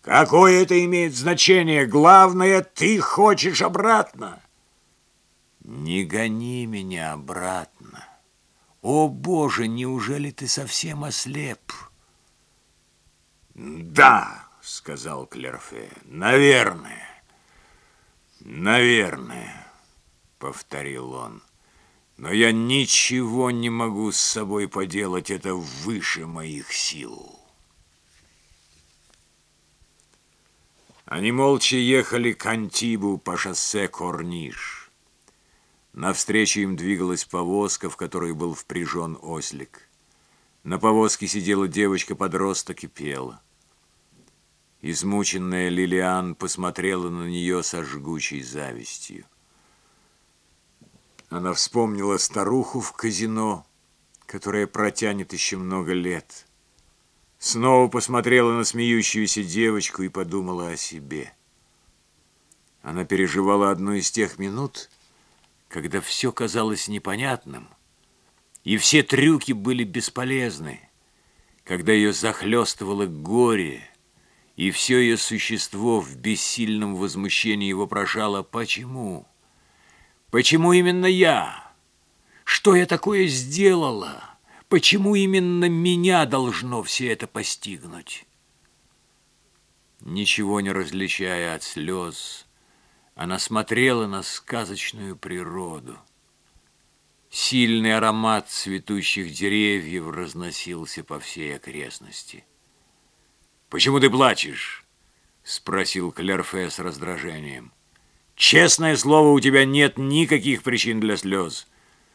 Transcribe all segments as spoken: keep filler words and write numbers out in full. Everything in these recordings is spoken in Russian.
Какое это имеет значение? Главное, ты хочешь обратно. Не гони меня обратно. О, Боже, неужели ты совсем ослеп? Да, сказал Клерфе, наверное, наверное, повторил он. Но я ничего не могу с собой поделать, это выше моих сил. Они молча ехали к Антибу по шоссе Корниш. Навстречу им двигалась повозка, в которой был впряжен ослик. На повозке сидела девочка-подросток и пела. Измученная Лилиан посмотрела на нее со жгучей завистью. Она вспомнила старуху в казино, которая протянет еще много лет. Снова посмотрела на смеющуюся девочку и подумала о себе. Она переживала одну из тех минут, когда все казалось непонятным, и все трюки были бесполезны, когда ее захлестывало горе, и все ее существо в бессильном возмущении вопрошало: «Почему? Почему именно я? Что я такое сделала? Почему именно меня должно все это постигнуть?» Ничего не различая от слез, она смотрела на сказочную природу. Сильный аромат цветущих деревьев разносился по всей окрестности. «Почему ты плачешь?» — спросил Клерфе с раздражением. «Честное слово, у тебя нет никаких причин для слез».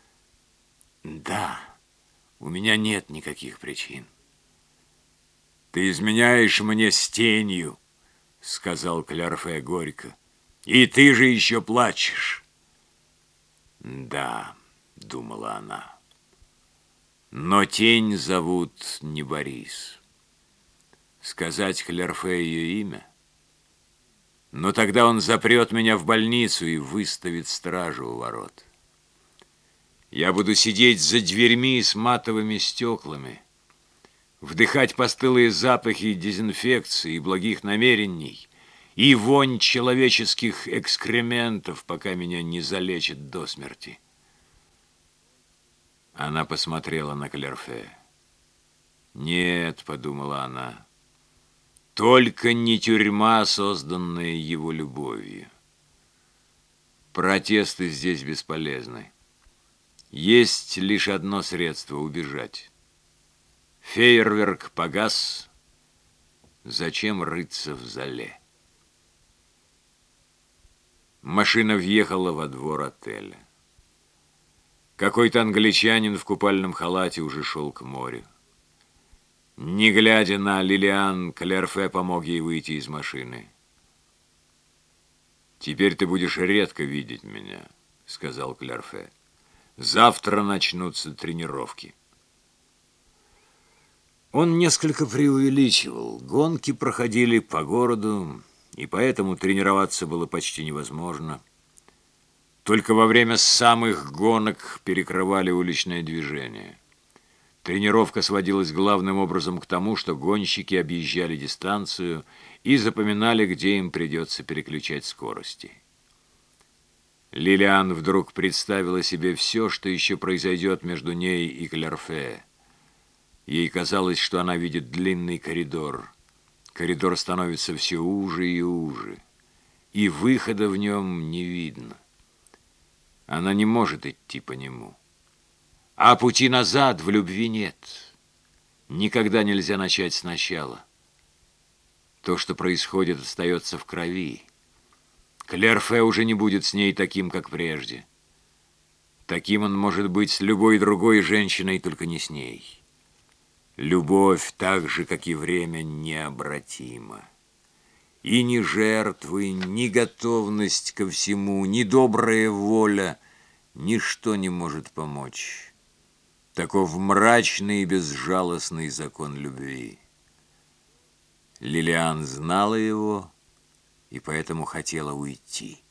«Да, у меня нет никаких причин». «Ты изменяешь мне с тенью», — сказал Клерфе горько. «И ты же еще плачешь». «Да», — думала она, — «но тень зовут не Борис». Сказать Клерфе ее имя? Но тогда он запрет меня в больницу и выставит стражу у ворот. Я буду сидеть за дверьми с матовыми стеклами, вдыхать постылые запахи дезинфекции и благих намерений, и вонь человеческих экскрементов, пока меня не залечат до смерти. Она посмотрела на Клерфе. «Нет», — подумала она, — «только не тюрьма, созданная его любовью. Протесты здесь бесполезны. Есть лишь одно средство — убежать. Фейерверк погас, зачем рыться в золе?» Машина въехала во двор отеля. Какой-то англичанин в купальном халате уже шел к морю. Не глядя на Лилиан, Клерфе помог ей выйти из машины. «Теперь ты будешь редко видеть меня», — сказал Клерфе. «Завтра начнутся тренировки». Он несколько преувеличивал. Гонки проходили по городу, и поэтому тренироваться было почти невозможно. Только во время самых гонок перекрывали уличное движение. Тренировка сводилась главным образом к тому, что гонщики объезжали дистанцию и запоминали, где им придется переключать скорости. Лилиан вдруг представила себе все, что еще произойдет между ней и Клерфе. Ей казалось, что она видит длинный коридор. Коридор становится все уже и уже, и выхода в нем не видно. Она не может идти по нему. А пути назад в любви нет. Никогда нельзя начать сначала. То, что происходит, остается в крови. Клерфе уже не будет с ней таким, как прежде. Таким он может быть с любой другой женщиной, только не с ней. Любовь, так же, как и время, необратима. И ни жертвы, ни готовность ко всему, ни добрая воля, ничто не может помочь. Таков мрачный и безжалостный закон любви. Лилиан знала его и поэтому хотела уйти.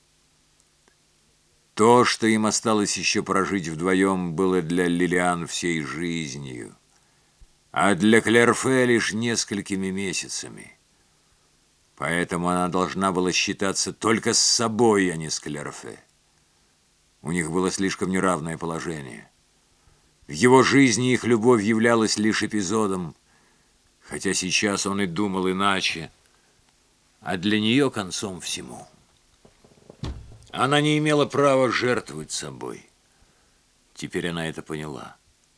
То, что им осталось еще прожить вдвоем, было для Лилиан всей жизнью, а для Клерфе лишь несколькими месяцами. Поэтому она должна была считаться только с собой, а не с Клерфе. У них было слишком неравное положение. В его жизни их любовь являлась лишь эпизодом, хотя сейчас он и думал иначе, а для нее концом всему. Она не имела права жертвовать собой. Теперь она это поняла.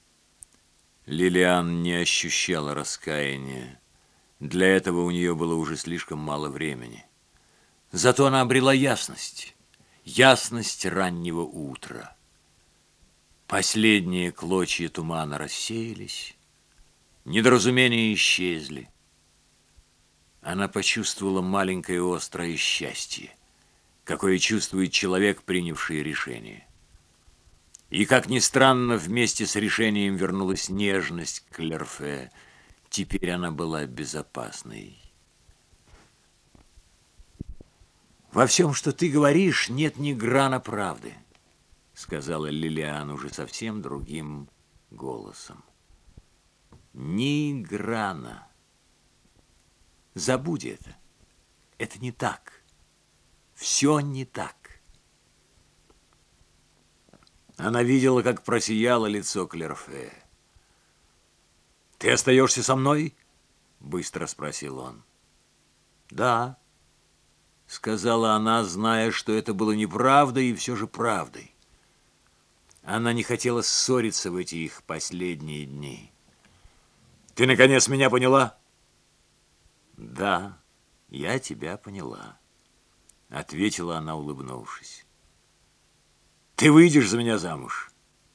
Лилиан не ощущала раскаяния. Для этого у нее было уже слишком мало времени. Зато она обрела ясность. Ясность раннего утра. Последние клочья тумана рассеялись. Недоразумения исчезли. Она почувствовала маленькое острое счастье, какое чувствует человек, принявший решение. И, как ни странно, вместе с решением вернулась нежность к Клерфе. Теперь она была безопасной. «Во всем, что ты говоришь, нет ни грана правды», — сказала Лилиан уже совсем другим голосом. «Ни грана. Забудь это. Это не так. Все не так». Она видела, как просияло лицо Клерфе. «Ты остаешься со мной?» — быстро спросил он. «Да», — сказала она, зная, что это было неправдой и все же правдой. Она не хотела ссориться в эти их последние дни. «Ты, наконец, меня поняла?» «Да, я тебя поняла», — ответила она, улыбнувшись. «Ты выйдешь за меня замуж?»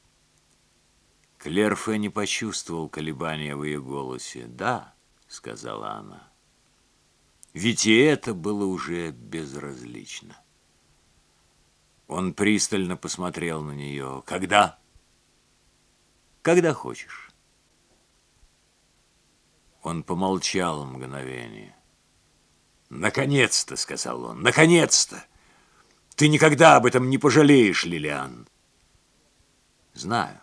Клерфе не почувствовал колебания в ее голосе. «Да», — сказала она. Ведь и это было уже безразлично. Он пристально посмотрел на нее. «Когда?» «Когда хочешь». Он помолчал мгновение. «Наконец-то», — сказал он, — «наконец-то! Ты никогда об этом не пожалеешь, Лилиан». «Знаю».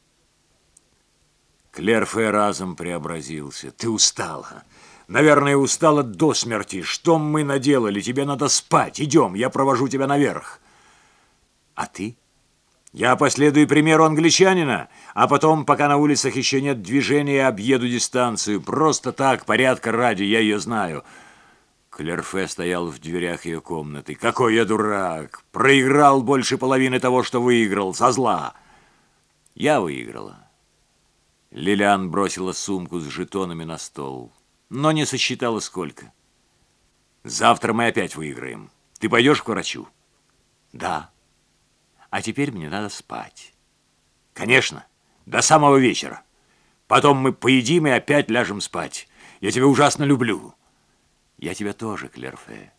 Клерфе разом преобразился. «Ты устала. Наверное, устала до смерти. Что мы наделали? Тебе надо спать. Идем, я провожу тебя наверх». «А ты?» «Я последую примеру англичанина, а потом, пока на улицах еще нет движения, объеду дистанцию. Просто так, порядка ради, я ее знаю». Клерфе стоял в дверях ее комнаты. «Какой я дурак! Проиграл больше половины того, что выиграл, со зла!» «Я выиграла». Лилиан бросила сумку с жетонами на стол, но не сосчитала сколько. «Завтра мы опять выиграем. Ты пойдешь к врачу?» «Да. А теперь мне надо спать». «Конечно, до самого вечера. Потом мы поедим и опять ляжем спать. Я тебя ужасно люблю». «Я тебя тоже, Клерфе».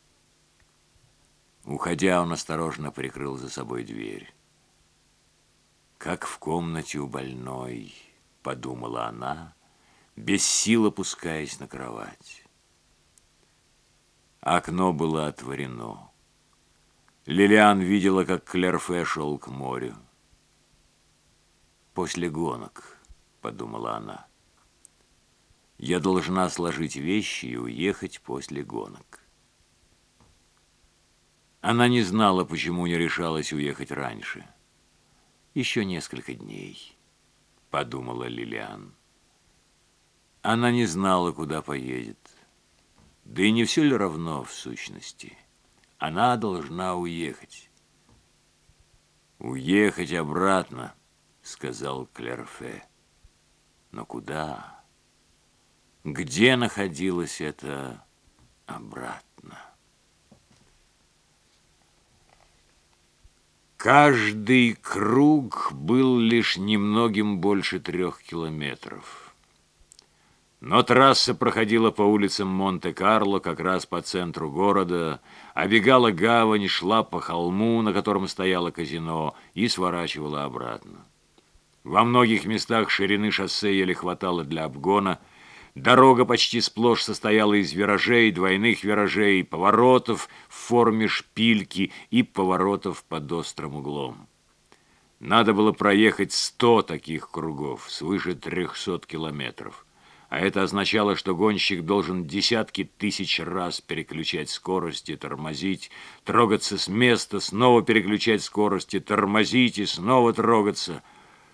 Уходя, он осторожно прикрыл за собой дверь. «Как в комнате у больной», — подумала она, без сил опускаясь на кровать. Окно было отворено. Лилиан видела, как Клерфе шел к морю. «После гонок», — подумала она. «Я должна сложить вещи и уехать после гонок». Она не знала, почему не решалась уехать раньше. «Еще несколько дней», — подумала Лилиан. Она не знала, куда поедет. Да и не все ли равно в сущности? Она должна уехать. «Уехать обратно», — сказал Клерфе. «Но куда? Где находилось это обратно?» Каждый круг был лишь немногим больше трех километров. Но трасса проходила по улицам Монте-Карло, как раз по центру города, обегала гавань, шла по холму, на котором стояло казино, и сворачивала обратно. Во многих местах ширины шоссе еле хватало для обгона. Дорога почти сплошь состояла из виражей, двойных виражей, поворотов в форме шпильки и поворотов под острым углом. Надо было проехать сто таких кругов, свыше трехсот километров. а это означало, что гонщик должен десятки тысяч раз переключать скорости, тормозить, трогаться с места, снова переключать скорости, тормозить и снова трогаться.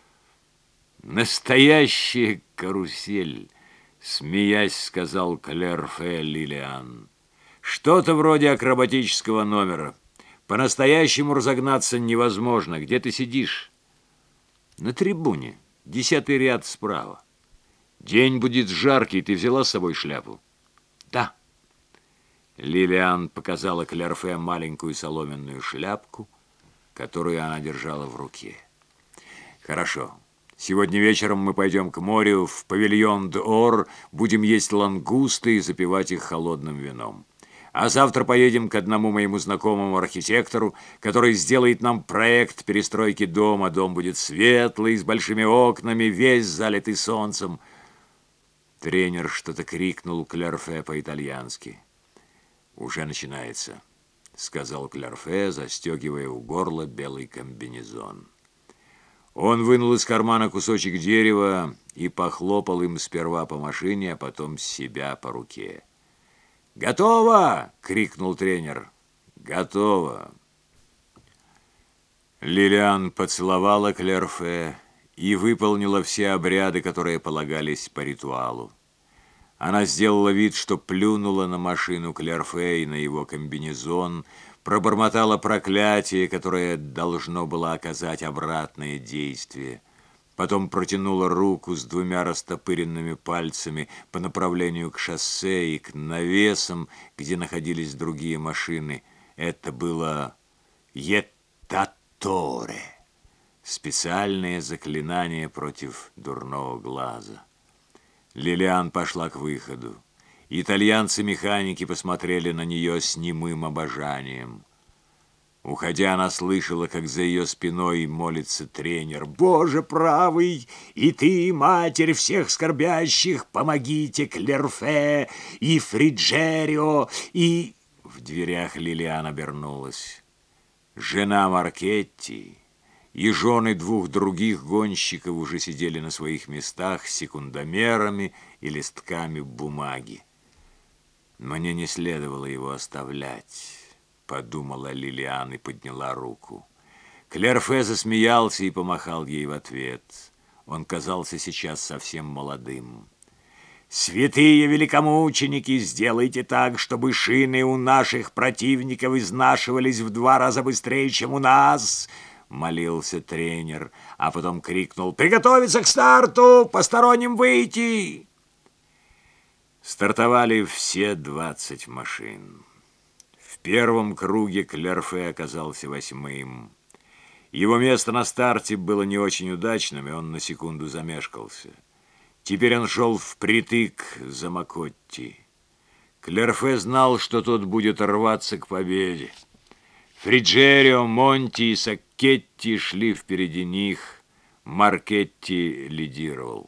«Настоящая карусель!» — смеясь, сказал Клерфе Лилиан. «Что-то вроде акробатического номера. По-настоящему разогнаться невозможно. Где ты сидишь?» «На трибуне. Десятый ряд справа. День будет жаркий. Ты взяла с собой шляпу?» «Да». Лилиан показала Клерфе маленькую соломенную шляпку, которую она держала в руке. «Хорошо. Сегодня вечером мы пойдем к морю в павильон д'Ор, будем есть лангусты и запивать их холодным вином. А завтра поедем к одному моему знакомому архитектору, который сделает нам проект перестройки дома. Дом будет светлый, с большими окнами, весь залитый солнцем». Тренер что-то крикнул Клерфе по-итальянски. «Уже начинается», — сказал Клерфе, застегивая у горла белый комбинезон. Он вынул из кармана кусочек дерева и похлопал им сперва по машине, а потом себя по руке. «Готово!» — крикнул тренер. «Готово!» Лилиан поцеловала Клерфе и выполнила все обряды, которые полагались по ритуалу. Она сделала вид, что плюнула на машину Клерфе и на его комбинезон, пробормотала проклятие, которое должно было оказать обратное действие. Потом протянула руку с двумя растопыренными пальцами по направлению к шоссе и к навесам, где находились другие машины. Это было «Еттаторе» — специальное заклинание против дурного глаза. Лилиан пошла к выходу. Итальянцы-механики посмотрели на нее с немым обожанием. Уходя, она слышала, как за ее спиной молится тренер. «Боже правый, и ты, матерь всех скорбящих, помогите Клерфе и Фриджерио, и...» В дверях Лилиан обернулась. Жена Маркетти и жены двух других гонщиков уже сидели на своих местах с секундомерами и листками бумаги. «Мне не следовало его оставлять», — подумала Лилиан и подняла руку. Клерфе засмеялся и помахал ей в ответ. Он казался сейчас совсем молодым. «Святые великомученики, сделайте так, чтобы шины у наших противников изнашивались в два раза быстрее, чем у нас», — молился тренер, а потом крикнул: «Приготовиться к старту! Посторонним выйти!» Стартовали все двадцать машин. В первом круге Клерфе оказался восьмым. Его место на старте было не очень удачным, и он на секунду замешкался. Теперь он шел впритык за Макотти. Клерфе знал, что тот будет рваться к победе. Фриджерио, Монти и Саккетти шли впереди них. Маркетти лидировал.